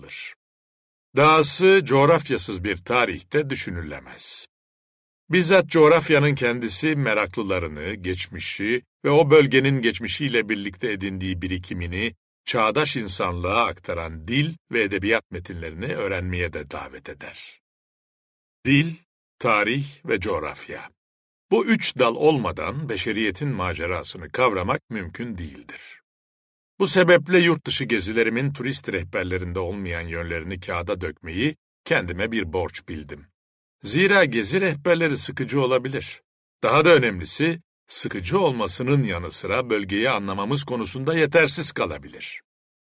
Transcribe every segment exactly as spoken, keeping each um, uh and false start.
anlatılır. Dahası coğrafyasız bir tarihte düşünülemez. Bizzat coğrafyanın kendisi meraklılarını, geçmişi ve o bölgenin geçmişiyle birlikte edindiği birikimini çağdaş insanlığa aktaran dil ve edebiyat metinlerini öğrenmeye de davet eder. Dil, tarih ve coğrafya. Bu üç dal olmadan beşeriyetin macerasını kavramak mümkün değildir. Bu sebeple yurt dışı gezilerimin turist rehberlerinde olmayan yönlerini kağıda dökmeyi kendime bir borç bildim. Zira gezi rehberleri sıkıcı olabilir. Daha da önemlisi, sıkıcı olmasının yanı sıra bölgeyi anlamamız konusunda yetersiz kalabilir.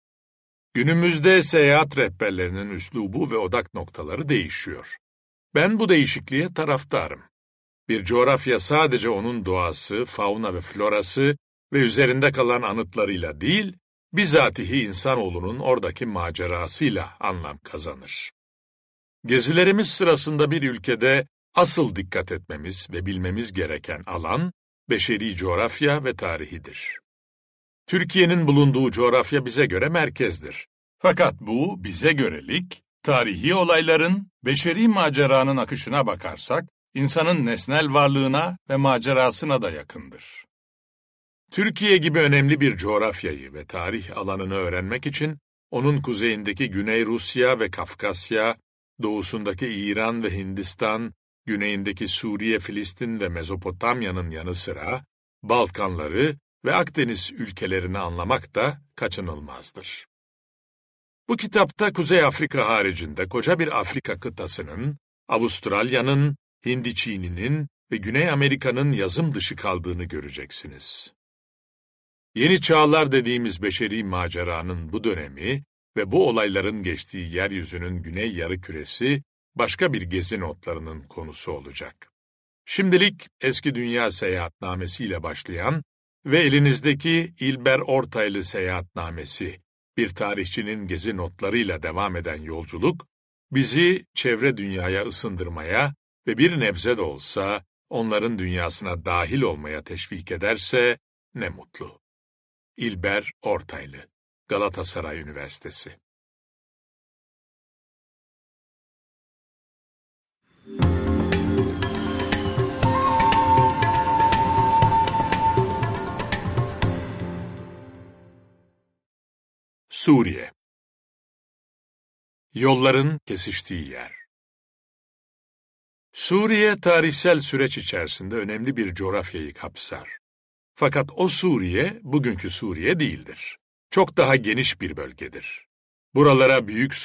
Günümüzde seyahat rehberlerinin üslubu ve odak noktaları değişiyor. Ben bu değişikliğe taraftarım. Bir coğrafya sadece onun doğası, fauna ve florası ve üzerinde kalan anıtlarıyla değil, bizatihi insanoğlunun oradaki macerasıyla anlam kazanır. Gezilerimiz sırasında bir ülkede asıl dikkat etmemiz ve bilmemiz gereken alan, beşeri coğrafya ve tarihidir. Türkiye'nin bulunduğu coğrafya bize göre merkezdir. Fakat bu bize görelik, tarihi olayların, beşeri maceranın akışına bakarsak, insanın nesnel varlığına ve macerasına da yakındır. Türkiye gibi önemli bir coğrafyayı ve tarih alanını öğrenmek için, onun kuzeyindeki Güney Rusya ve Kafkasya, doğusundaki İran ve Hindistan, güneyindeki Suriye, Filistin ve Mezopotamya'nın yanı sıra, Balkanları ve Akdeniz ülkelerini anlamak da kaçınılmazdır. Bu kitapta Kuzey Afrika haricinde koca bir Afrika kıtasının, Avustralya'nın, Hindiçini'nin ve Güney Amerika'nın yazım dışı kaldığını göreceksiniz. Yeni çağlar dediğimiz beşeri maceranın bu dönemi ve bu olayların geçtiği yeryüzünün güney yarıküresi başka bir gezi notlarının konusu olacak. Şimdilik Eski Dünya Seyahatnamesi ile başlayan ve elinizdeki İlber Ortaylı Seyahatnamesi, bir tarihçinin gezi notlarıyla devam eden yolculuk, bizi çevre dünyaya ısındırmaya ve bir nebze de olsa onların dünyasına dahil olmaya teşvik ederse ne mutlu. İlber Ortaylı, Galatasaray Üniversitesi. Suriye. Yolların kesiştiği yer. Suriye, tarihsel süreç içerisinde önemli bir coğrafyayı kapsar. Fakat o Suriye, bugünkü Suriye değildir. Çok daha geniş bir bölgedir. Buralara büyük